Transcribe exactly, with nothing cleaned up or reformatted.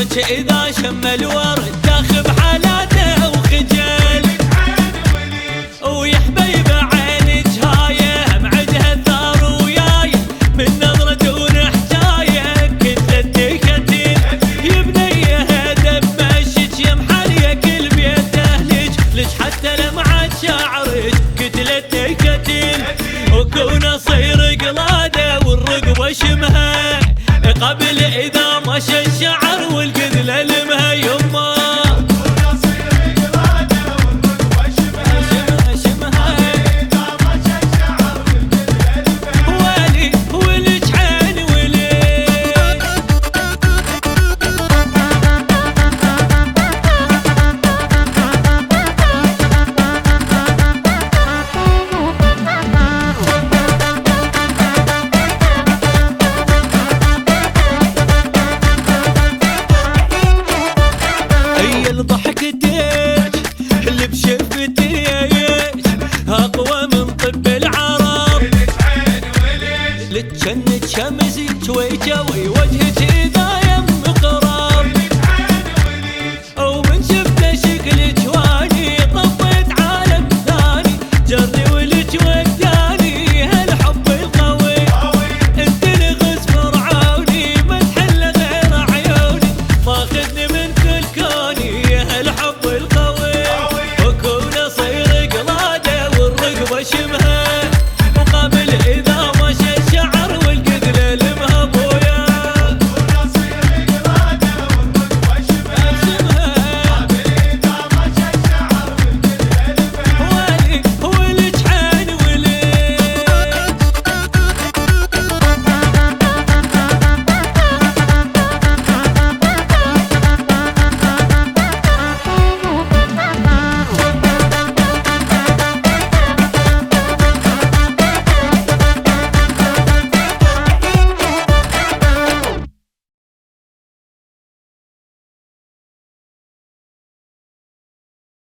وجهك إذا شم الورد تاخذ حالاته وخجل ويا حبيبه عينك هايه معدها الثار وياي من نظرة ونحجايه كتلتي كتل يا بنيه هذا بمشيك يا محليه كل بيت اهلك ليش حتى لمعت شعرك كتلتي كتل وكون اصير قلاده والرقبه شمها قبل اذا مشى الشعر والقذل المها يمه اللي بشفتي اقوى من طب العرب لتشنت شمسك ويجوي وجهك